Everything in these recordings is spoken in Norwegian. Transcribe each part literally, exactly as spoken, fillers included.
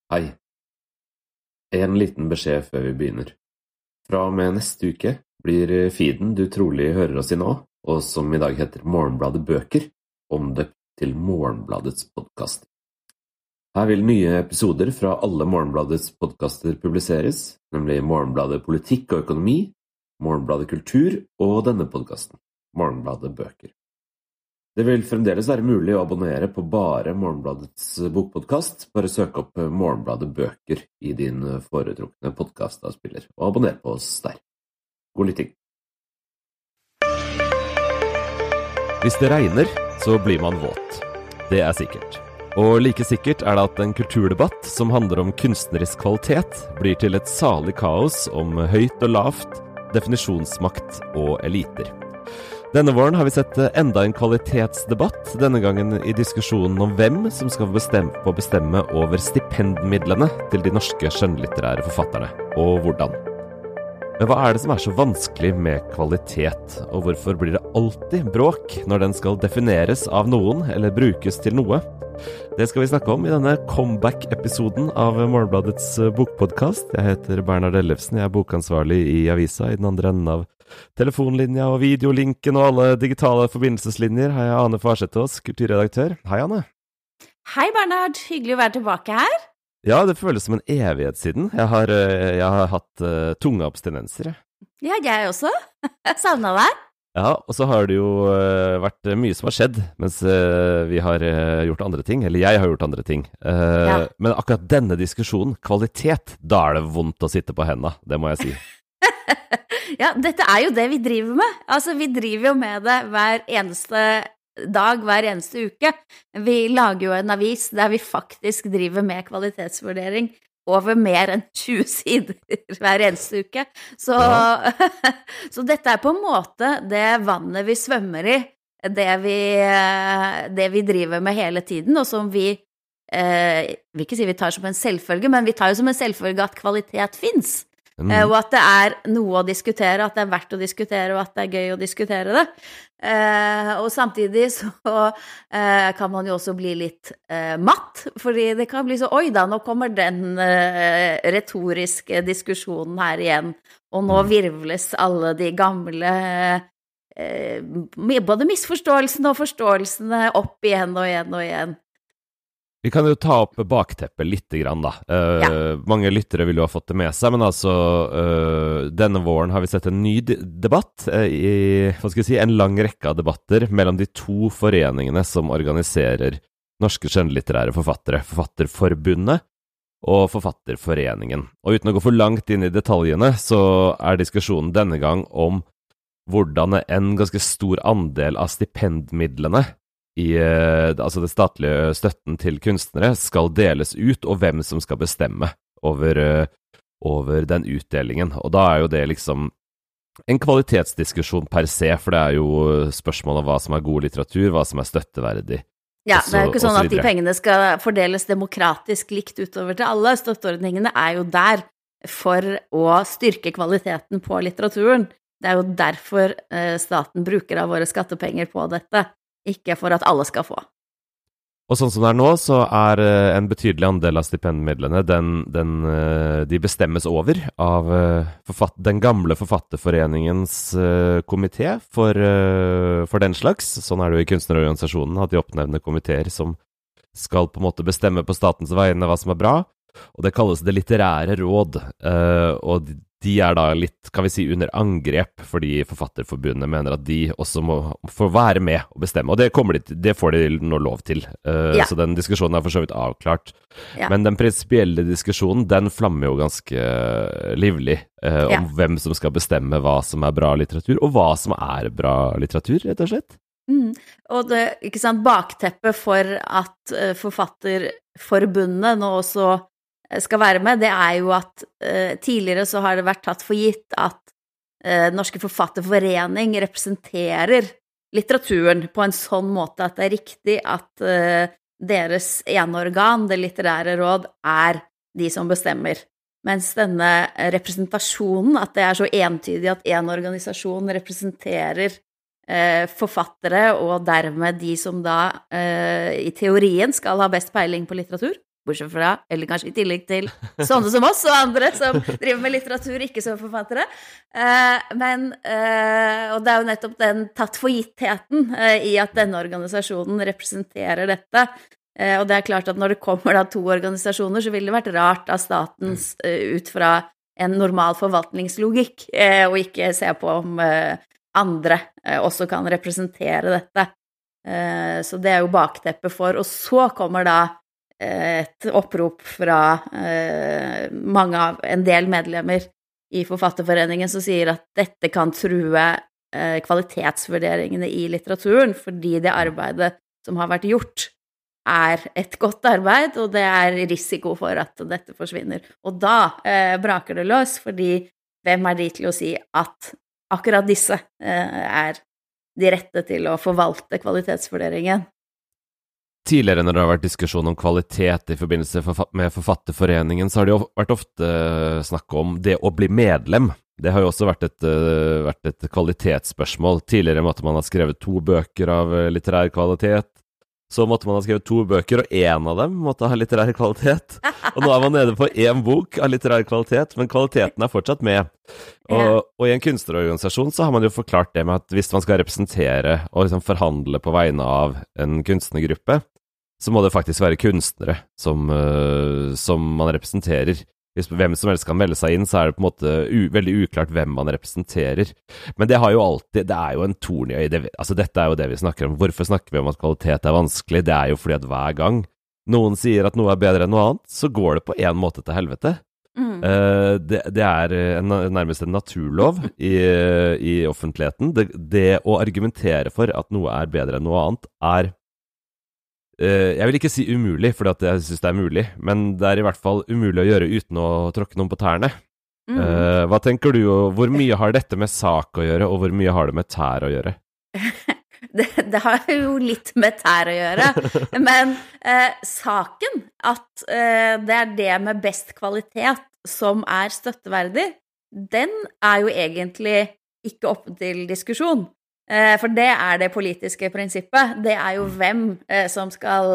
Hei. En liten beskjed før vi begynner. Fra og med neste uke blir feeden du trolig hører oss i nå, og som i dag heter Morgenbladet Bøker, omdøpt til Morgenbladets podcast. Her vil nye episoder fra alle Morgenbladets podcaster publiseres, nemlig Morgenbladet Politikk og Økonomi, Morgenbladet Kultur og denne podcasten, Morgenbladet Bøker. Det vil fremdeles være mulig å abonnere på bare Morgenbladets bokpodcast. Bare søk opp Morgenbladet Bøker i din foretrukne podcastavspiller, og abonner på oss der. God lytting. Hvis det regner, så blir man våt. Det er sikkert. Og like sikkert er det at en kulturdebatt som handler om kunstnerisk kvalitet blir til et salig kaos om høyt og lavt, definisjonsmakt og eliter. Denne våren har vi sett enda en kvalitetsdebatt, denne gangen i diskusjonen om hvem som skal bestemme, få bestemme over stipendmidlene til de norske skjønnlitterære forfatterne, og hvordan. Men hva er det som er så vanskelig med kvalitet, og hvorfor blir det alltid bråk når den skal defineres av noen eller brukes til noe? Det skal vi snakke om i denne comeback-episoden av Morgenbladets bokpodcast. Jeg heter Bernhard Ellefsen, jeg er bokansvarlig i avisa i den andre enden av telefonlinja og videolinken og alle digitale forbindelseslinjer. Hei, Ane Farsethås, kulturredaktør. Hei, Ane. Hei, Bernhard. Hyggelig å være tilbake her. Ja, det føles som en evighet siden. Jeg har, jeg har hatt uh, tunge abstinenser. Ja, jeg også. Jeg savnet deg. Ja, og så har det jo uh, vært mye som har skjedd, mens uh, vi har uh, gjort andre ting, eller jeg har gjort andre ting. Uh, ja. Men akkurat denne diskusjonen, kvalitet, da er det vondt å sitte på hendene, det må jeg si. Ja, dette er jo det vi driver med. Altså, vi driver jo med det hver eneste dag, hver eneste uke. Vi lager jo en avis der vi faktisk driver med kvalitetsvurdering over mer enn tjue sider hver eneste uke. Så, ja. Så dette er på en måte det vannet vi svømmer i, det vi, det vi driver med hele tiden, og som vi, eh, vil ikke si vi tar som en selvfølge, men vi tar jo som en selvfølge at kvalitet finnes. Mm. Og at det er noe å diskutere, at det er verdt å diskutere, og at det er gøy å diskutere det. Eh, og samtidig så eh, kan man jo også bli litt eh, matt, fordi det kan bli så, oi da, nå kommer den eh, retoriske diskusjonen her igjen, og nå virvles alle de gamle eh, både misforståelsene og forståelsene opp igjen og igjen og igjen. Vi kan jo ta opp bakteppet litt grann da. Uh, ja. Mange lyttere vil jo ha fått det med seg, men altså uh, denne våren har vi sett en ny de- debatt uh, i, hva skal jeg si, en lang rekke av debatter mellom de to foreningene som organiserer norske skjønnlitterære forfattere, Forfatterforbundet og Forfatterforeningen. Og uten å gå for langt inn i detaljene, så er diskusjonen denne gang om hvordan en ganske stor andel av stipendmidlene i altså det statlige støtten til kunstnere skal deles ut, og hvem som skal bestemme over, over den utdelingen. Og da er jo det liksom en kvalitetsdiskusjon per se, for det er jo spørsmål om hva som er god litteratur, hva som er støtteverdig. Ja, det er jo ikke sånn at de pengene skal fordeles demokratisk likt utover til alle. Støtteordningene er jo der for å styrke kvaliteten på litteraturen. Det er jo derfor staten bruker av våre skattepenger på dette. Ikke for at alle skal få. Og sånn som det er nå, så er en betydelig andel av stipendmidlene, den, den, de bestemmes over av forfatt, den gamle forfatterforeningens komité for, for den slags. Sånn er det jo i kunstnerorganisasjonen, at de oppnevner komiteer som skal på en måte bestemme på statens vegne hva som er bra. Og det kalles det litterære råd, og de er da litt, kan vi si, under angrep, fordi Forfatterforbundet mener at de også må få være med og bestemme, og det, kommer de, det får de nå lov til. Uh, ja. Så den diskusjonen er for så vidt avklart. Ja. Men den prinsipielle diskusjonen, den flammer jo ganske livlig uh, om ja. hvem som skal bestemme hva som er bra litteratur, og hva som er bra litteratur, rett og slett. Mm. Og det, ikke sant, bakteppet for at uh, Forfatterforbundet nå også skal være med, det er jo at uh, tidligere så har det vært tatt for gitt at uh, Norske Forfatterforening representerer litteraturen på en sånn måte at det er riktig at uh, deres eneorgan, det litterære råd, er de som bestemmer. Mens denne representasjonen, at det er så entydig at en organisasjon representerer uh, forfattere, og dermed de som da uh, i teorien skal ha best peiling på litteratur, bortsett fra, eller kanskje i tillegg til sånne som oss og andre som driver med litteratur, ikke som forfattere. Eh, men, eh, og det er jo nettopp den tatt for gittheten eh, i at denne organisasjonen representerer dette. Eh, og det er klart at når det kommer da to organisasjoner, så ville det vært rart av statens eh, ut fra en normal forvaltningslogikk, eh, og ikke se på om eh, andre eh, også kan representere dette. Eh, så det er jo bakteppet for, og så kommer da et opprop fra eh, mange av, en del medlemmer i Forfatterforeningen som sier at dette kan true eh, kvalitetsvurderingene i litteraturen, fordi det arbeidet som har vært gjort er et godt arbeid, og det er risiko for at dette forsvinner. Og da eh, braker det løs, fordi hvem er de til å si at akkurat disse eh, er de rette til å forvalte kvalitetsvurderingen? Tidligere når det har vært diskusjon om kvalitet i forbindelse med Forfatterforeningen, så har det jo vært ofte snakk om det å bli medlem. Det har jo også vært et, vært et kvalitetsspørsmål. Tidligere måtte man ha skrevet to bøker av litterær kvalitet. Så måtte man ha skrevet to bøker, og én av dem måtte ha litterær kvalitet. Og nå er man nede på én bok av litterær kvalitet, men kvaliteten er fortsatt med. Og, og i en kunstnerorganisasjon så har man jo forklart det med at hvis man skal representere og liksom forhandle på vegne av en kunstnergruppe, så må det faktisk være kunstnere som, uh, som man representerer. Hvis hvem som helst kan melde seg inn, så er det på en måte u veldig uklart hvem man representerer. Men det har jo alltid, det er jo en torn i øyet. Altså dette er jo det vi snakker om. Hvorfor snakker vi om at kvalitet er vanskelig? Det er jo fordi at hver gang noen sier at noe er bedre enn noe annet, så går det på en måte til helvete. Mm. Uh, det, det er en, nærmest en naturlov i, i offentligheten. Det, det å argumentere for at noe er bedre enn noe annet er Uh, jeg vil ikke si umulig, for jeg synes det er mulig, men det er i hvert fall umulig å gjøre uten å tråkke noen på tærne. Mm. Uh, hva tenker du, og hvor mye har dette med sak å gjøre, og hvor mye har det med tær å gjøre? det, det har jo litt med tær å gjøre, men uh, saken at uh, det er det med best kvalitet som er støtteverdig, den er jo egentlig ikke oppe til diskusjon. For det er det politiske prinsippet. Det er jo hvem som skal,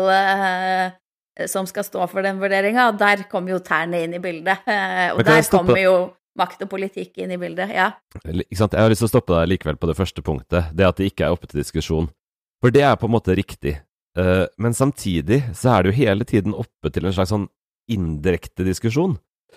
som skal stå for den vurderingen, og der kommer jo tærne inn i bildet. Og der kommer jo makt og politikk inn i bildet, ja. Ikke sant? Jeg har lyst til å stoppe deg likevel på det første punktet, det at det ikke er oppe til diskusjon. For det er på en måte riktig. Men samtidig så er det jo hele tiden oppe til en slags sånn indirekte diskusjon.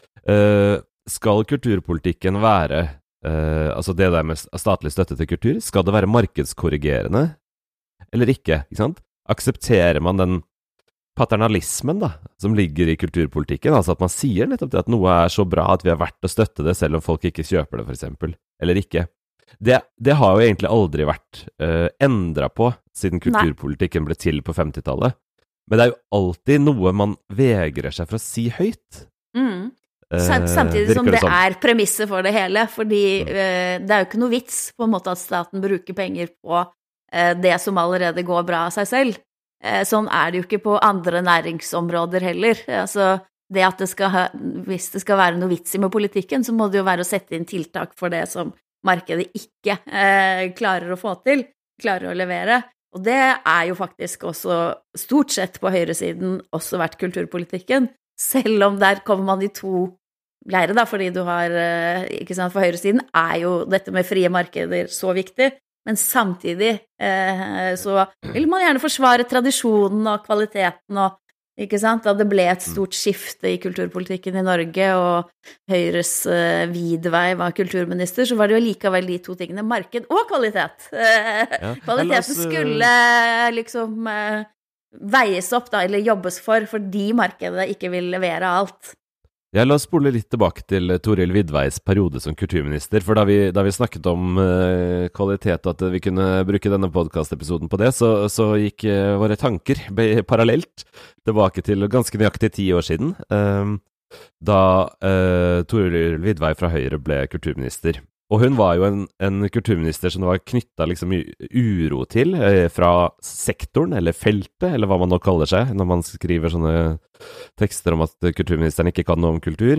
Skal kulturpolitikken være Uh, altså det der med statlig støtte til kultur, skal det være markedskorrigerende eller ikke, ikke sant? Aksepterer man den paternalismen da, som ligger i kulturpolitikken, altså at man sier nettopp det at noe er så bra at vi har vært å støtte det selv om folk ikke kjøper det for eksempel, eller ikke. Det, det har jo egentlig aldri vært uh, endret på siden kulturpolitikken ble til på femtitallet, men det er jo alltid noe man vegrer seg for å si høyt. Mm. Samtidig som det er premisset for det hele, fordi uh, det er jo ikke noe vits på en måte at staten bruker penger på uh, det som allerede går bra av seg selv. Uh, sånn er det jo ikke på andre næringsområder heller. Altså, det at det skal ha, hvis det skal være noe vits i med politikken, så må det jo være å sette inn tiltak for det som markedet ikke uh, klarer å få til, klarer å levere. Og det er jo faktisk også stort sett på høyresiden også vært kulturpolitikken. Selv om der kommer man i to leire da, fordi du har, ikke sant, for høyresiden er jo dette med frie markeder så viktig, men samtidig eh, så vil man gjerne forsvare tradisjonen og kvaliteten, og ikke sant, da det ble et stort skifte i kulturpolitikken i Norge, og Høyres eh, Vidvei var kulturminister, så var det jo likevel de to tingene, marked og kvalitet. Eh, ja. Kvaliteten skulle liksom... Eh, veies opp da, eller jobbes for, fordi markedet ikke vil levere alt. Ja, la oss spole litt tilbake til Toril Vidveis periode som kulturminister, for da vi, da vi snakket om uh, kvalitet og at vi kunne bruke denne podcast-episoden på det, så, så gikk uh, våre tanker parallelt tilbake til ganske nøyaktig ti år siden, uh, da uh, Toril Vidvei fra Høyre ble kulturminister. Og hun var jo en, en kulturminister som var knyttet liksom uro til eh, fra sektoren, eller feltet, eller hva man nå kaller seg, når man skriver sånne tekster om at kulturministeren ikke kan noe om kultur.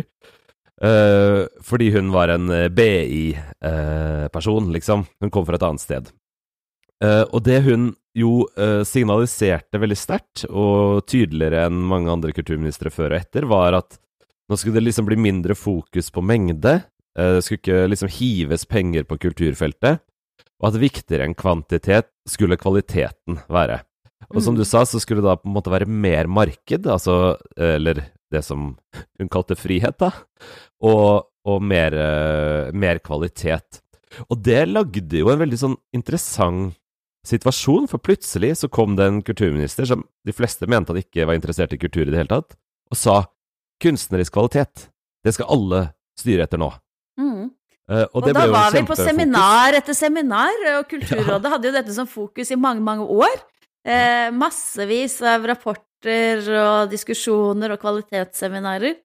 Eh, fordi hun var en B I-person, eh, liksom. Hun kom fra et annet sted. Eh, og det hun jo eh, signaliserte veldig sterkt, og tydeligere enn mange andre kulturministre før og etter, var at nå skulle det liksom bli mindre fokus på mengde, eh, det skulle ikke liksom hives penger på kulturfeltet, og at viktigere enn kvantitet skulle kvaliteten være. Og som du sa, så skulle det da på en måte være mer marked, altså, eller det som hun kalte frihet da, og, og mer, eh, mer kvalitet. Og det lagde jo en veldig sånn interessant situasjon, for plutselig så kom det en kulturminister som de fleste mente at ikke var interessert i kultur i det hele tatt, og sa kunstnerisk kvalitet, det skal alle styre etter nå. Mm. Uh, og og det da ble jo var vi på kjempefokus. seminar etter seminar, og Kulturrådet hadde jo dette som fokus i mange, mange år. Eh, massevis av rapporter og diskusjoner og kvalitetsseminarer.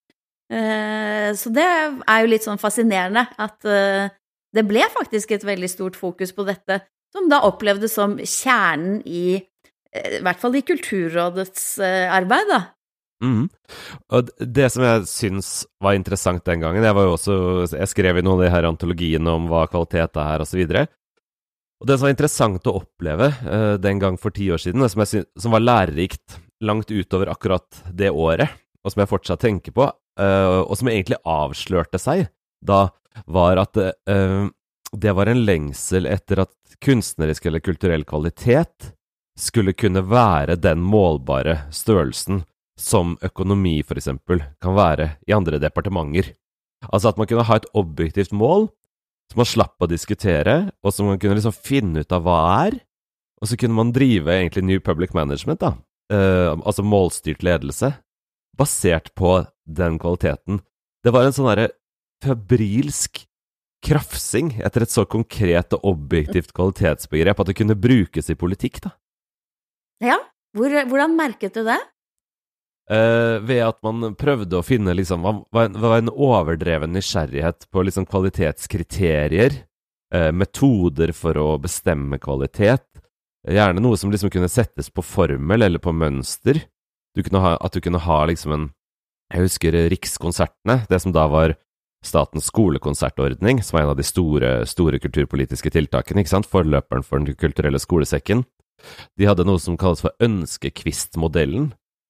Eh, så det er jo litt sånn fascinerende at eh, det ble faktisk et veldig stort fokus på dette, som da opplevdes som kjernen i, i hvert fall i Kulturrådets arbeid da. Mm. Og det som jeg synes var interessant den gangen, jeg var jo også, jeg skrev i noen av de her antologiene om hva kvalitet er og så videre, og det som var interessant å oppleve uh, den gang for ti år siden, som, jeg synes, som var lærerikt langt utover akkurat det året, og som jeg fortsatt tenker på, uh, og som egentlig avslørte seg, da var at uh, det var en lengsel etter at kunstnerisk eller kulturell kvalitet skulle kunne være den målbare størrelsen som økonomi for eksempel kan være i andre departementer. Altså at man kunne ha et objektivt mål som man slapp å diskutere, og som man kunne liksom finne ut av hva er, og så kunne man drive egentlig New Public Management da, uh, altså målstyrt ledelse, basert på den kvaliteten. Det var en sånn der febrilsk krafsing etter et så konkret og objektivt kvalitetsbegrep at det kunne brukes i politikk da. Ja, Hvor, hvordan merket du det? Uh, ved at man prøvde å finne liksom, hva var en overdreven nysgjerrighet på liksom kvalitetskriterier, uh, metoder for å bestemme kvalitet, gjerne noe som liksom kunne settes på formel eller på mønster. Du kunne ha, at du kunne ha liksom en, jeg husker Rikskonsertene, det som da var Statens skolekonsertordning, som er en av de store, store kulturpolitiske tiltakene, ikke sant? Forløperen for den kulturelle skolesekken. De hadde noe som kalles for ønskekvistmodellen,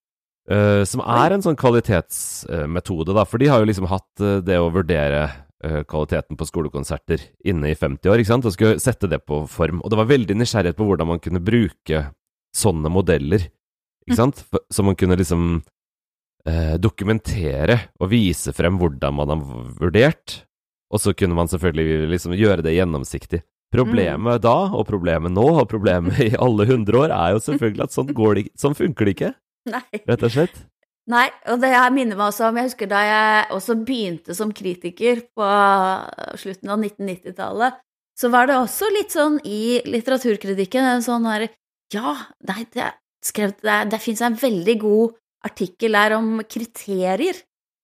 uh, som er en sånn kvalitetsmetode, da, for de har jo liksom hatt uh, det å vurdere uh, kvaliteten på skolekonserter inne i femti år, ikke sant? Og skulle sette det på form. Og det var veldig nysgjerrighet på hvordan man kunne bruke sånne modeller, ikke sant? For, så man kunne liksom Eh, dokumentere og vise frem hvordan man har vurdert, og så kunne man selvfølgelig liksom gjøre det gjennomsiktig. Problemet mm. da, og problemet nå, og problemet i alle hundre år er jo selvfølgelig at sånn, går det, sånn funker det ikke, Nei. Rett og slett. Nei, og det jeg minner meg også om, jeg husker da jeg også begynte som kritiker på slutten av nitten nittitallet, så var det også litt sånn i litteraturkritikken, en sånn her, ja, nei, det, skrev, det, det finnes en veldig god artikkel er om kriterier,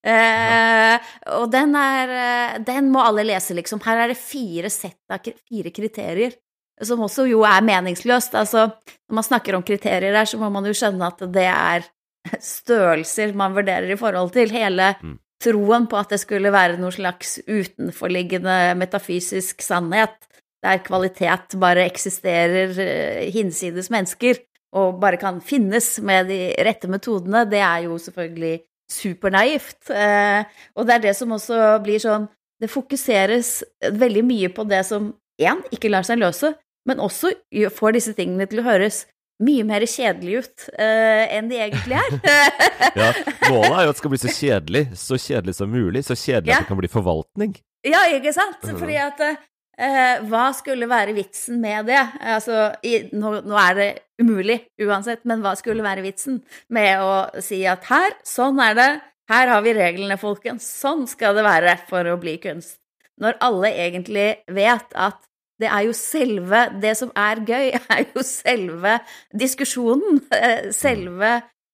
eh, og den er, den må alle lese liksom. Her er det fire sett av fire kriterier, som også jo er meningsløst. Altså, når man snakker om kriterier der, så må man jo skjønne at det er størrelser man vurderer i forhold til. Hele troen på at det skulle være noe slags utenforliggende metafysisk sannhet, der kvalitet bare eksisterer hinsides mennesker, og bare kan finnes med de rette metodene, det er jo selvfølgelig supernaivt. Eh, og det er det som også blir sånn, det fokuseres veldig mye på det som, en, ikke lar seg løse, men også får disse tingene til å høres mye mer kjedelig ut eh, enn de egentlig er. Ja, målet er jo at det skal bli så kjedelig, så kjedelig som mulig, så kjedelig ja. At det kan bli forvaltning. Ja, ikke sant? Fordi at eh, hva skulle være vitsen med det? Altså, i, nå, nå er det umulig uansett, men hva skulle være vitsen med å si at her, sånn er det, her har vi reglene, folkens, sånn skal det være for å bli kunst. Når alle egentlig vet at det er jo selve, det som er gøy, er jo selve diskusjonen, selve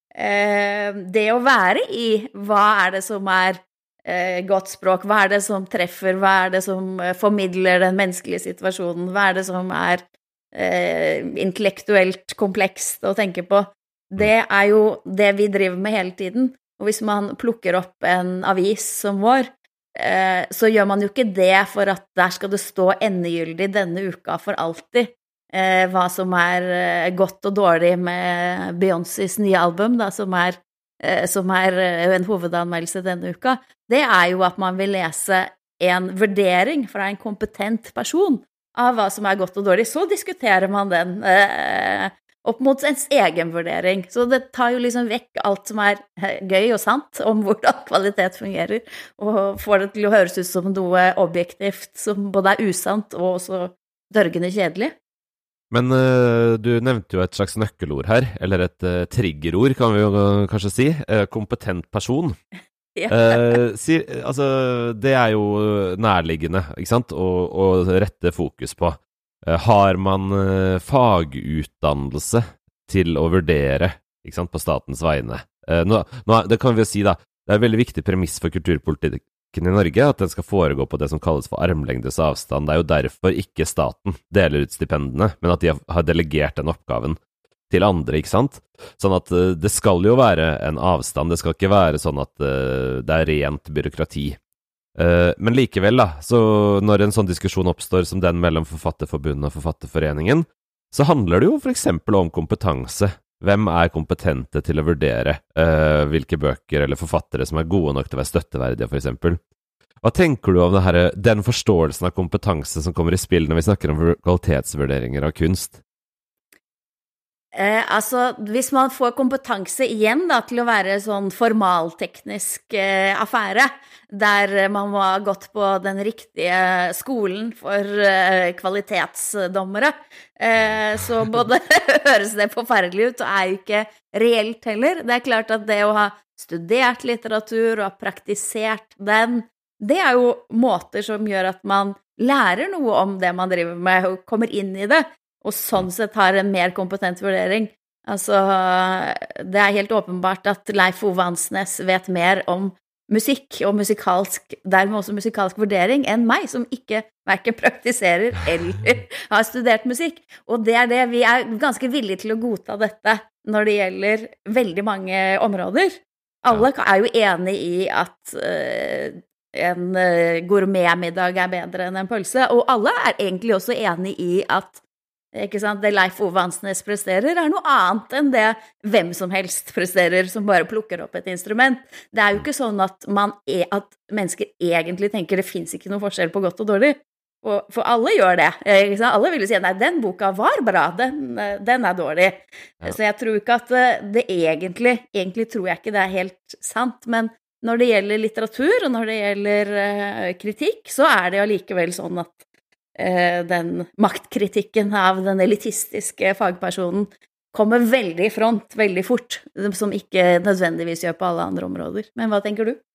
eh, det å være i, hva er det som er eh, godt språk, hva er det som treffer, hva er det som formidler den menneskelige situasjonen, hva er det som er eh, intellektuelt komplekst å tenke på. Det er jo det vi driver med hele tiden, og hvis man plukker opp en avis som vår, så gjør man jo ikke det for at der skal det stå endegyldig denne uka for alltid. eh, hva som er eh, godt og dårlig med Beyoncés nye album, da, som er, eh, som er eh, en hovedanmeldelse denne uka, det er jo at man vil lese en vurdering fra en kompetent person av hva som er godt og dårlig. Så diskuterer man den eh, opp mot ens egen vurdering. Så det tar jo liksom vekk alt som er gøy og sant om hvordan kvalitet fungerer, og får det til å høres ut som noe objektivt som både er usant og også dørgende kjedelig. Men uh, du nevnte jo et slags nøkkelord her, eller et uh, triggerord kan vi jo uh, kanskje si, uh, kompetent person. Ja. uh, si, altså, det er jo nærliggende, ikke sant, å, å rette fokus på. Har man uh, fagutdannelse til å vurdere, ikke sant, på statens vegne? Uh, nå, nå, det kan vi jo si da, det er en veldig viktig premiss for kulturpolitikken i Norge, at den skal foregå på det som kalles for armlengdes avstand. Det er jo derfor ikke staten deler ut stipendene, men at de har delegert den oppgaven til andre, ikke sant? Sånn at uh, det skal jo være en avstand, det skal ikke være sånn at uh, det er rent byråkrati. Uh, men likevel da, så når en sånn diskusjon oppstår som den mellom Forfatterforbundet og Forfatterforeningen, så handler det jo for eksempel om kompetanse. Hvem er kompetente til å vurdere uh, hvilke bøker eller forfattere som er gode nok til å være støtteverdige, for eksempel? Hva tenker du om det her, den forståelsen av kompetanse som kommer i spill når vi snakker om kvalitetsvurderinger av kunst? Eh, altså, hvis man får kompetanse igjen da, til å være sånn formalteknisk eh, affære, der man må ha gått på den riktige skolen for eh, kvalitetsdommere, eh, så både høres det forferdelig ut, og er jo ikke reelt heller. Det er klart at det å ha studert litteratur og ha praktisert den, det er jo måter som gjør at man lærer noe om det man driver med, og kommer inn i det, og sånn sett har en mer kompetent vurdering. Altså, det er helt åpenbart at Leif Ove Ansnes vet mer om musikk og musikalsk, dermed også musikalsk vurdering, enn meg, som ikke hverken praktiserer eller har studert musikk. Og det er det, vi er ganske villige til å godta dette når det gjelder veldig mange områder. Alle er jo enige i at uh, en uh, gourmetmiddag er bedre enn en pølse, og alle er egentlig også enige i at ikke sant? Det Leif Ove Ansnes presterer er noe annet enn det hvem som helst presterer, som bare plukker opp et instrument. Det er jo ikke sånn at, man er, at mennesker egentlig tenker det finnes ikke noe forskjell på godt og dårlig. Og, for alle gjør det. Ikke sant? Alle vil si nei, den boka var bra, den, den er dårlig. Ja. Så jeg tror ikke at det egentlig, egentlig tror jeg ikke det er helt sant, men når det gjelder litteratur, og når det gjelder uh, kritikk, så er det jo likevel sånn at den maktkritikken av den elitistiske fagpersonen kommer veldig i front, veldig fort, som ikke nødvendigvis gjør på alle andre områder. Men hva tenker du?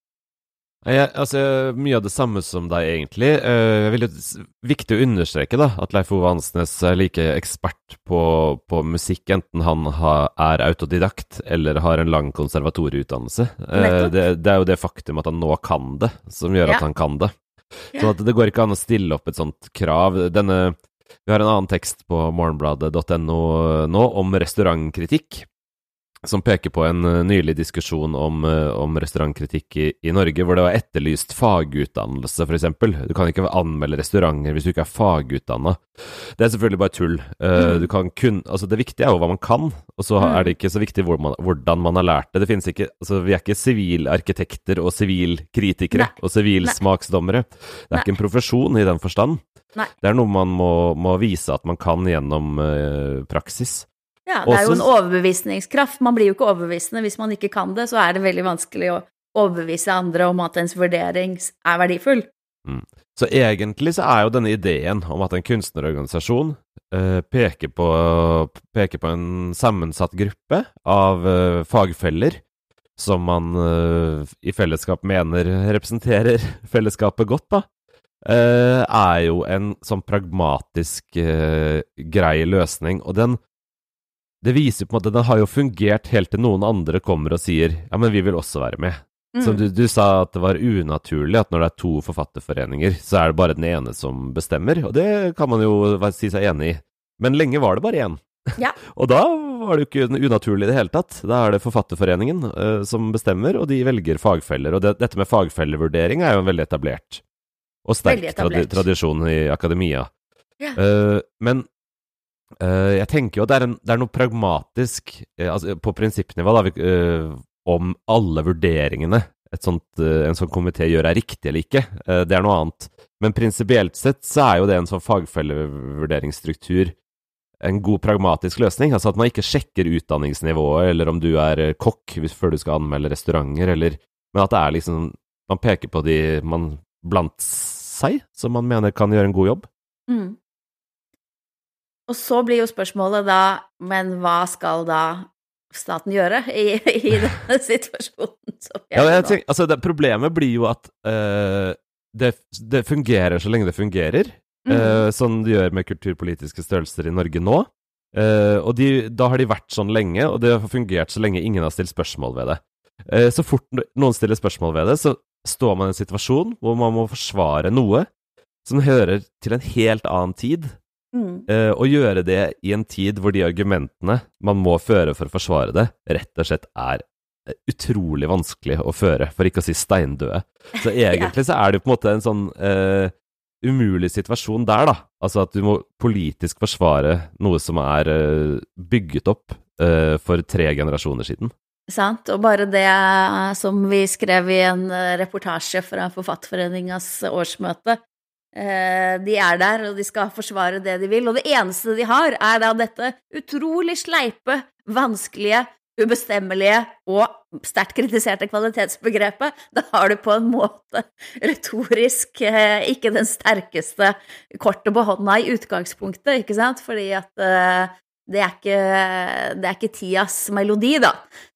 Jeg, altså, mye av det samme som deg egentlig. Jeg vil jo viktig å understreke da, at Leif Ove Ansnes er like ekspert på, på musikk, enten han har, er autodidakt eller har en lang konservatorieutdannelse. Det, det er jo det faktum at han nå kan det, som gjør at ja. han kan det. Så at det går ikke an å stille opp et sånt krav. Denne, vi har en annen tekst på morgenbladet punktum no nå om restaurantkritikk, som peker på en nylig diskusjon om, om restaurantkritikk i, i Norge, hvor det var etterlyst fagutdannelse, for eksempel. Du kan ikke anmelde restauranter hvis du ikke er fagutdannet. Det er selvfølgelig bare tull. Uh, du kan kun, altså det viktige er jo hva man kan, og så er det ikke så viktig hvor man, hvordan man har lært det. Det finnes ikke, altså vi er ikke sivilarkitekter og sivilkritikere og sivilsmaksdommere. Det er Nei. ikke en profesjon i den forstand. Nei. Det er noe man må, må vise at man kan gjennom uh, praksis. Ja, det er jo en overbevisningskraft. Man blir jo ikke overbevisende hvis man ikke kan det, så er det veldig vanskelig å overbevise andre om at ens vurdering er verdifull. Mm. Så egentlig så er jo denne ideen om at en kunstnerorganisasjon uh, peker, på, peker på en sammensatt gruppe av uh, fagfeller som man uh, i fellesskap mener representerer fellesskapet godt da, uh, er jo en sånn pragmatisk uh, grei løsning, og den det viser på en måte, den har jo fungert helt til noen andre kommer og sier, ja, men vi vil også være med. Mm. Så du, du sa at det var unaturlig at når det er to forfatterforeninger, så er det bare den ene som bestemmer, og det kan man jo si seg enig i. Men lenge var det bare en. Ja. Og da var det jo ikke unaturlig i det hele tatt. Da er det forfatterforeningen uh, som bestemmer, og de velger fagfeller. Og det, dette med fagfellevurdering er jo en veldig etablert og sterk etablert. Tradi- tradisjon i akademia. Ja. Uh, men Uh, jeg tenker jo at det er, en, det er noe pragmatisk uh, altså, på prinsippnivå da, uh, om alle vurderingene et sånt, uh, en sånn komité gjør er riktig eller ikke. Uh, det er noe annet. Men prinsipielt sett så er jo det en sånn fagfellevurderingsstruktur en god pragmatisk løsning. Altså at man ikke sjekker utdanningsnivået, eller om du er kokk før du skal anmelde restauranter, eller, men at det er liksom, man peker på de man blant seg, som man mener kan gjøre en god jobb. Mm. Og så blir jo spørsmålet da, men hva skal da staten gjøre i, i denne situasjonen? Som ja, jeg tenker, altså det, problemet blir jo at uh, det, det fungerer så lenge det fungerer, mm. uh, sånn det gjør med kulturpolitiske størrelser i Norge nå. Uh, og de, da har de vært sånn lenge, og det har fungert så lenge ingen har stilt spørsmål ved det. Uh, så fort noen stiller spørsmål ved det, så står man i en situasjon hvor man må forsvare noe som hører til en helt annen tid. Mm. Uh, og gjøre det i en tid hvor de argumentene man må føre for å forsvare det, rett og slett er utrolig vanskelig å føre, for ikke å si steindøde. Så egentlig så er det på en måte en sånn uh, umulig situasjon der, da. Altså at du må politisk forsvare noe som er uh, bygget opp uh, for tre generasjoner siden. Sant, og bare det som vi skrev i en reportasje fra Forfatterforeningens årsmøte, de er der, og de skal forsvare det de vil, og det eneste de har er da dette utrolig sleipe, vanskelige, ubestemmelige og sterkt kritiserte kvalitetsbegrepet. Da har du på en måte retorisk ikke den sterkeste kortet på hånda i utgangspunktet, ikke sant? Fordi at det er ikke, det er ikke tidas melodi da.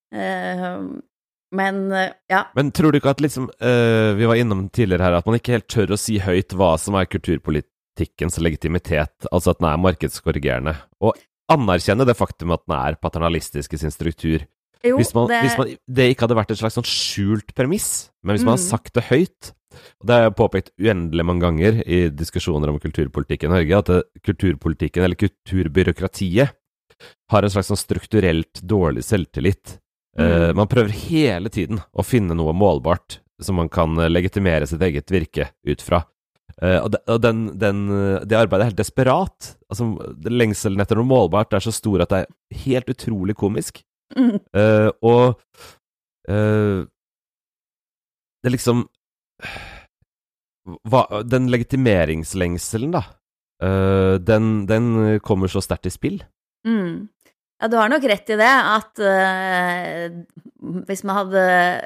Men, ja. Men tror du ikke at liksom, uh, vi var innom tidligere her, at man ikke helt tør å si høyt hva som er kulturpolitikkens legitimitet, altså at den er markedskorrigerende, og anerkjenne det faktum at den er paternalistisk i sin struktur. Jo, hvis, man, det... hvis man, det ikke hadde vært et slags sånn skjult premiss, men hvis mm. man har sagt det høyt, og det har jeg påpekt uendelig mange ganger i diskusjoner om kulturpolitikk i Norge, at det, kulturpolitikken eller kulturbyråkratiet har en slags sånn strukturelt dårlig selvtillit. Mm. Uh, man prøver hele tiden å finne noe målbart som man kan legitimere sitt eget virke ut fra. Uh, og de, og den, den, det arbeidet er helt desperat. Altså, lengselen etter noe målbart er så stor at det er helt utrolig komisk. Mm. Uh, og uh, det liksom hva, den legitimeringslengselen, da, uh, den, den kommer så sterkt i spill. Mm. Ja, du har nok rett i det, at uh, hvis man hadde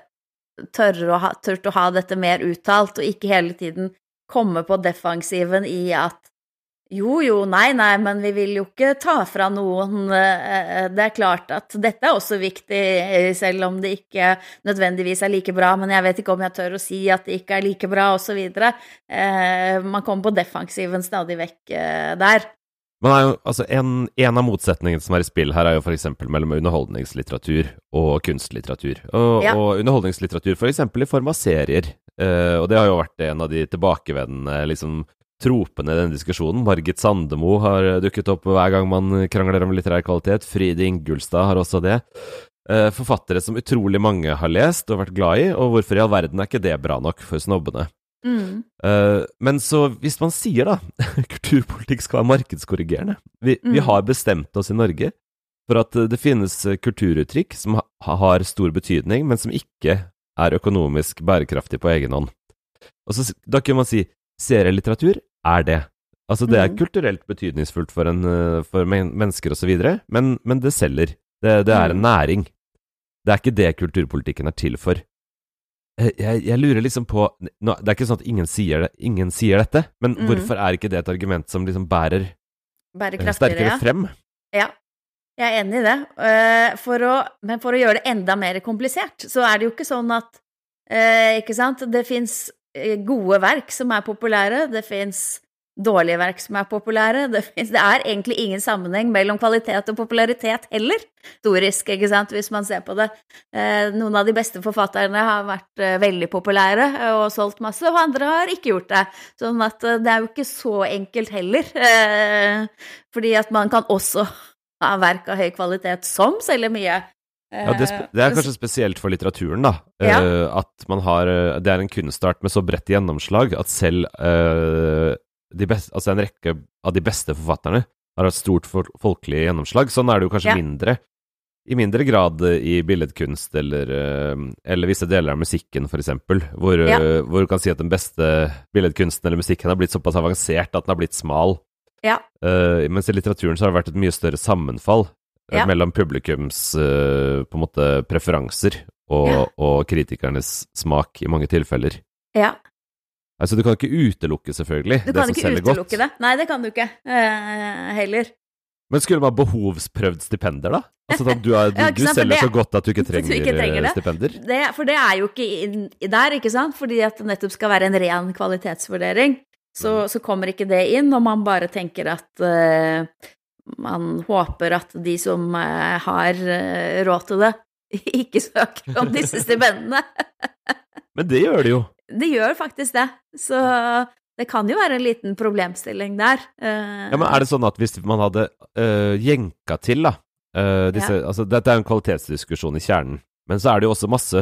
tør å ha, tørt å ha dette mer uttalt, og ikke hele tiden komme på defensiven i at jo, jo, nei, nei, men vi vil jo ikke ta fra noen, uh, det er klart at dette er også viktig, selv om det ikke nødvendigvis er like bra, men jeg vet ikke om jeg tør å si at det ikke er like bra, og så videre. Uh, man kommer på defensiven stadig vekk uh, der. Men er jo, altså en, en av motsetningene som er i spill her er jo for eksempel mellom underholdningslitteratur og kunstlitteratur. Og, ja. og underholdningslitteratur for eksempel i form av serier. Uh, og det har jo vært en av de tilbakevendende liksom, tropene i denne diskusjonen. Margit Sandemo har dukket opp hver gang man krangler om litterær kvalitet. Fride Ingulstad har også det. Uh, forfattere som utrolig mange har lest og vært glad i, og hvorfor i all verden er ikke det bra nok for snobbene? Mm. Uh, men så hvis man sier da kulturpolitikk skal være markedskorrigerende, vi, mm. vi har bestemt oss i Norge for at det finnes kulturuttrykk som ha, har stor betydning, men som ikke er økonomisk bærekraftig på egen hånd. Og så da kan man si serielitteratur er det. Altså det er mm. kulturelt betydningsfullt for, en, for men, mennesker og så videre, men, men det selger. Det, det er en næring. Det er ikke det kulturpolitikken er til for. Jeg, jeg lurer liksom på, nå, det er ikke sånn at ingen sier, det, ingen sier dette, men mm. hvorfor er ikke det et argument som liksom bærer sterkere ja. frem? Ja, jeg er enig i det. Uh, for å, men for å gjøre det enda mer komplisert, så er det jo ikke sånn at, uh, ikke sant, det finnes gode verk som er populære, det finnes dårlige verk som er populære, det, finnes, det er egentlig ingen sammenheng mellom kvalitet og popularitet heller, historisk, ikke sant, hvis man ser på det. Eh, noen av de beste forfatterne har vært eh, veldig populære og solgt masse, og andre har ikke gjort det. Sånn at eh, det er jo ikke så enkelt heller, eh, fordi at man kan også ha verk av høy kvalitet som selger mye. Ja, det, det er kanskje spesielt for litteraturen da, ja. uh, at man har, det er en kunstart med så bredt gjennomslag at selv uh, de beste, altså en rekke av de beste forfatterne har hatt stort for, folkelig gjennomslag. Sånn er det jo kanskje Ja. mindre, i mindre grad i billedkunst eller, eh, eller visse deler av musikken, for eksempel, hvor, Ja. eh, hvor du kan si at den beste billedkunsten eller musikken har blitt såpass avansert at den har blitt smal. Ja. Eh, mens i litteraturen så har det vært et mye større sammenfall eh, Ja. mellom publikums eh, på en måte preferanser og, Ja. og kritikernes smak i mange tilfeller. Ja. Altså, du kan ikke utelukke, selvfølgelig, Du det kan som ikke selger godt. utelukke det. Nei, det kan du ikke eh, heller. Men skulle man ha behovsprøvd stipender, da? Altså, at du, er, du, Ja, ikke du sant, for selger det- så godt at du ikke at du trenger, ikke trenger eh, det. stipender? Det, for det er jo ikke inn, der, ikke sant? Fordi at det nettopp skal være en ren kvalitetsvurdering. Så, så kommer ikke det inn, og man bare tenker at eh, man håper at de som eh, har eh, råd til det, ikke søker om disse stipendene. Men det gjør det jo. Det gjør faktisk det. Så det kan jo være en liten problemstilling der. Eh, Ja, men er det sånn at hvis man hadde uh, jenka til, da eh, disse, altså, Dette er en kvalitetsdiskusjon i kjernen, men så er det jo også masse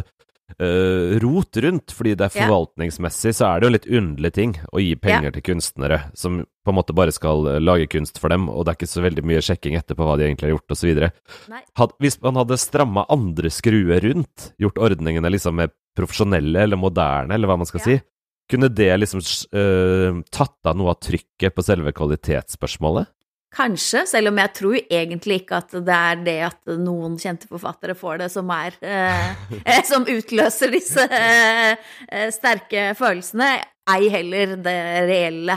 eh, rot rundt, fordi det er Ja. forvaltningsmessig, så er det jo en litt underlig ting å gi penger til kunstnere som på en måte bare skal eh, lage kunst for dem, og det er ikke så veldig mye sjekking etterpå hva de egentlig har gjort, og så videre. Nei. Had, hvis man hadde stramma andre skruer rundt, gjort ordningene liksom mer profesjonelle eller moderne, eller hva man skal Ja. si, kunne det liksom uh, tatt av noe av trykket på selve kvalitetsspørsmålet? Kanskje, selv om jeg tror egentlig ikke at det er det at noen kjente forfattere får det som er eh, som utløser disse eh, eh, sterke følelsene, ei heller det reelle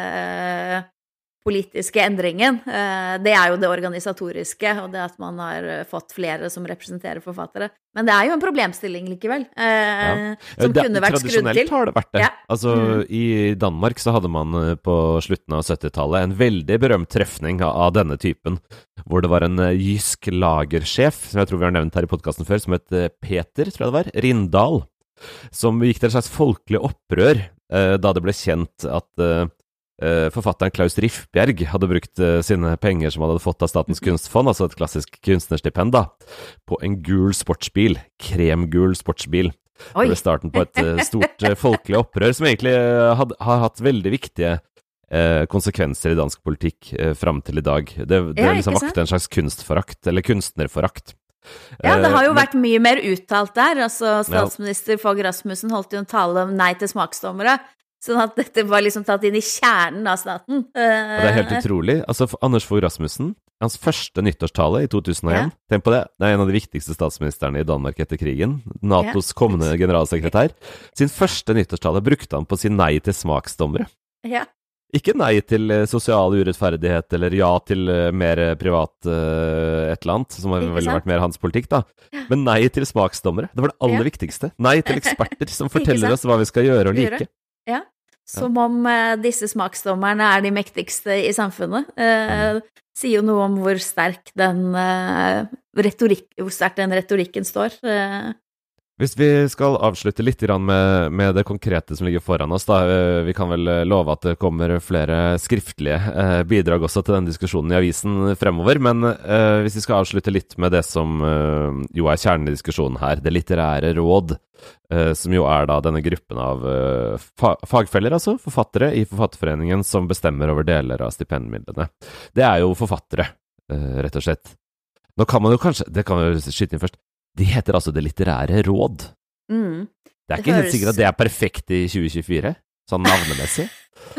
eh, politiske endringen. Eh, det er jo det organisatoriske, og det at man har eh, fått flere som representerer forfattere. Men det er jo en problemstilling likevel, eh, som Det- kunne vært skrudd Tradisjonelt til. har det vært det. Ja. Altså, Mm. I Danmark så hadde man eh, på slutten av syttitallet en veldig berømt trefning av, av denne typen, hvor det var en eh, jysk lagersjef, som jeg tror vi har nevnt her i podkasten før, som het eh, Peter, tror jeg det var, Rindal, som gikk til et slags folkelig opprør eh, da det ble kjent at eh, eh, forfatteren Klaus Rifbjerg hadde brukt eh, sine penger som han hadde fått av Statens kunstfond, altså et klassisk kunstnerstipend, da, på en gul sportsbil, kremgul sportsbil. Oi. Det ble starten på et eh, stort eh, folkelig opprør, som egentlig eh, had, har hatt veldig viktige eh, konsekvenser i dansk politikk eh, fram til i dag. Det, det Ja, liksom ikke sant? vakte en slags kunstforakt, eller kunstnerforakt. Ja, det har jo Eh, men- vært mye mer uttalt der. Altså, statsminister Fogh Rasmussen holdt jo en tale om nei til smaksdommere, sånn at dette var liksom tatt inn i kjernen av staten. Og det er helt utrolig. Altså, for Anders Fogh Rasmussen, hans første nyttårstale i to tusen og en, Ja. tenk på det, det er en av de viktigste statsministerne i Danmark etter krigen, NATOs kommende generalsekretær. Sin første nyttårstale brukte han på å si nei til smaksdommere. Ja. Ikke nei til eh, sosial urettferdighet, eller ja til eh, mer eh, privat eh, et eller annet, som har Ikke vel sant? vært mer hans politikk, da. Men nei til smaksdommere. Det var det aller Ja. viktigste. Nei til eksperter som Ikke forteller sant? oss hva vi skal gjøre og Gjøre. like. Ja. Som om eh, disse smaksdommerne er de mektigste i samfunnet. Eh, sier jo noe om hvor sterk den eh, retorikk, hvor sterk den retorikken står. Eh, Hvis vi skal avslutte litt grann med, med det konkrete som ligger foran oss, da, eh, vi kan vel love at det kommer flere skriftlige eh, bidrag også til den diskusjonen i avisen fremover, men eh, hvis vi skal avslutte litt med det som eh, jo er kjernen i diskusjonen her, det litterære råd, eh, som jo er da denne gruppen av eh, fa fagfeller, altså forfattere i Forfatterforeningen, som bestemmer over deler av stipendmidlene. Det er jo forfattere, eh, rett og slett. Nå kan man jo kanskje, det kan vi skyte inn først, de heter altså Det litterære råd. mm. Det er Det ikke helt høres- sikkert at det er perfekt i tjue tjuefire, sånn navnemessig.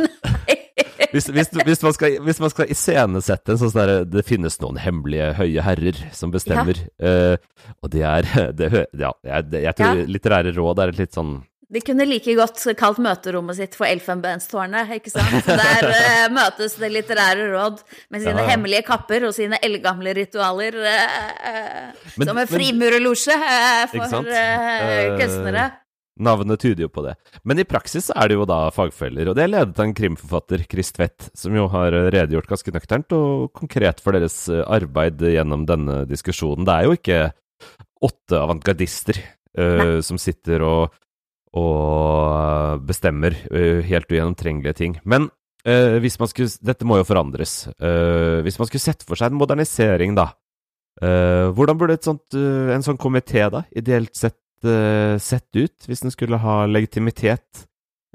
Hvis, hvis, hvis, man skal, hvis man skal iscenesette en sånn sånn der, det finnes noen hemmelige høye herrer som bestemmer, eh, og det er, det, hø- ja, jeg, det- jeg tror Ja. litterære råd er et litt sånn, De kunne like godt kalt møterommet sitt for Elfenbenstårnet, ikke sant? Der eh, møtes Det litterære råd med sine Ja, ja. hemmelige kapper og sine eldgamle ritualer, eh, Men- som en men- frimurerlosje eh, Ikke for sant? eh, Eh, kunstnere. navnet tyder jo på det. Men i praksis så er det jo da fagfeller, og det er ledet av en krimforfatter, Chris Tvedt, som jo har redegjort ganske nøkternt og konkret for deres eh, arbeid gjennom denne diskusjonen. Det er jo ikke åtte avantgardister eh, som sitter og og bestemmer uh, helt ugjennomtrengelige ting. Men uh, hvis man skulle, dette må jo forandres. Uh, hvis man skulle sett for seg en modernisering, da, uh, hvordan burde et sånt, uh, en sånn komité da, ideelt sett uh, sett ut, hvis den skulle ha legitimitet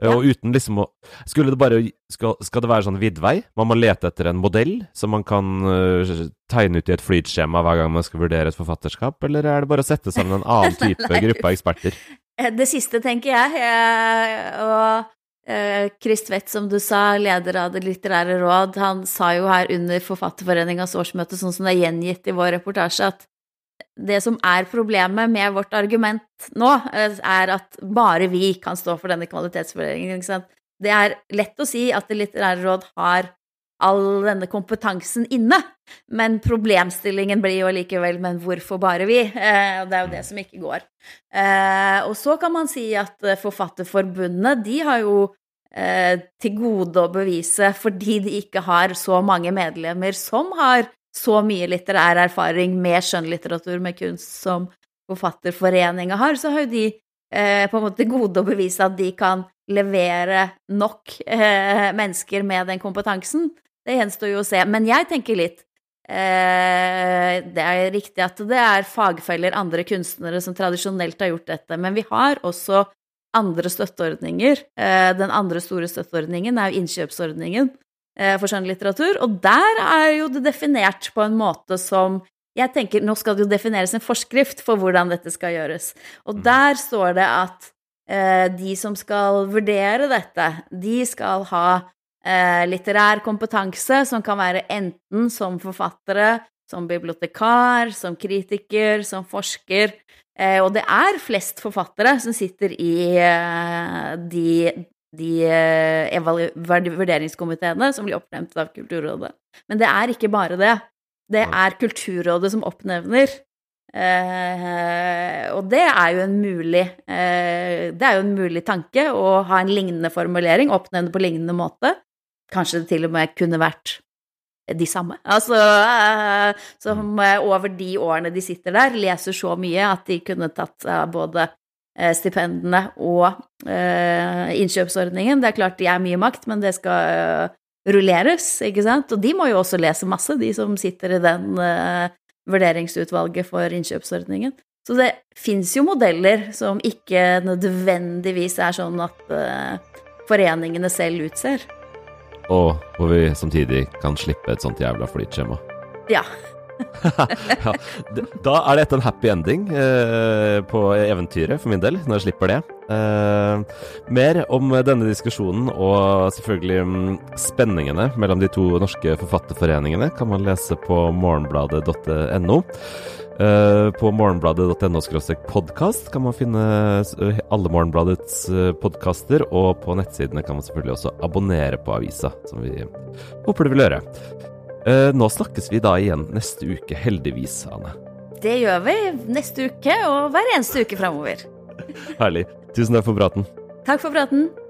Ja. Og uten liksom å Skulle det bare skal, skal det være sånn vidvei? Man må lete etter en modell som man kan uh, tegne ut i et flytskjema hver gang man skal vurdere et forfatterskap, eller er det bare å sette sammen en annen type gruppe av eksperter? Det siste tenker jeg, og uh, Chris Tvedt, som du sa, leder av Det litterære råd, han sa jo her under Forfatterforeningens årsmøte, sånn som det er gjengitt i vår reportasje, at det som er problemet med vårt argument nå, er at bare vi kan stå for denne kvalitetsvurderingen, ikke sant? Det er lett å si at Det litterære råd har all denne kompetansen inne, men problemstillingen blir jo likevel, men hvorfor bare vi? Eh, det er jo det som ikke går. Eh, og så kan man si at Forfatterforbundet, de har jo eh, til gode å bevise, fordi de ikke har så mange medlemmer som har så mye litterær erfaring med skjønnlitteratur, med kunst som Forfatterforeningen har, så har jo de eh, på en måte gode å bevise at de kan levere nok eh, mennesker med den kompetansen. Det gjenstår jo å se. Men jeg tenker litt, eh, det er riktig at det er fagfeller, andre kunstnere som tradisjonelt har gjort dette, men vi har også andre støtteordninger. Eh, den andre store støtteordningen er jo innkjøpsordningen for skjønnlitteratur, og der er jo det definert på en måte som, jeg tenker, nå skal det jo defineres en forskrift for hvordan dette skal gjøres, og der står det at eh, de som skal vurdere dette, de skal ha eh, litterær kompetanse som kan være enten som forfattere, som bibliotekar, som kritiker, som forsker, eh, og det er flest forfattere som sitter i eh, de de vurderingskomiteene som blir oppnevnt av Kulturrådet. Men det er ikke bare det. Det er Kulturrådet som oppnevner, eh, og det er jo en mulig eh, det er jo en mulig tanke å ha en lignende formulering, oppnevne på lignende måte. Kanskje det til og med kunne vært de samme. Altså, eh, som over de årene de sitter der, leser så mye at de kunne tatt uh, både stipendene og uh, innkjøpsordningen. Det er klart de er mye makt, men det skal uh, rulleres, ikke sant? Og de må jo også lese masse, de som sitter i den uh, vurderingsutvalget for innkjøpsordningen. Så det finnes jo modeller som ikke nødvendigvis er sånn at uh, foreningene selv utser. Og hvor vi samtidig kan slippe et sånt jævla flytskjema. Ja. Ja, da er dette en happy ending eh, på eventyret for min del, når jeg slipper det. Eh, mer om denne diskusjonen og selvfølgelig um, spenningene mellom de to norske forfatterforeningene kan man lese på morgenbladet punktum no. Eh, på morgenbladet punktum no podcast kan man finne alle Morgenbladets podcaster, og på nettsidene kan man selvfølgelig også abonnere på avisa, som vi håper du vil gjøre. Uh, nå snakkes vi da igjen neste uke, heldigvis, Anne. Det gjør vi neste uke, og hver eneste uke fremover. Herlig. Tusen takk for praten. Takk for praten.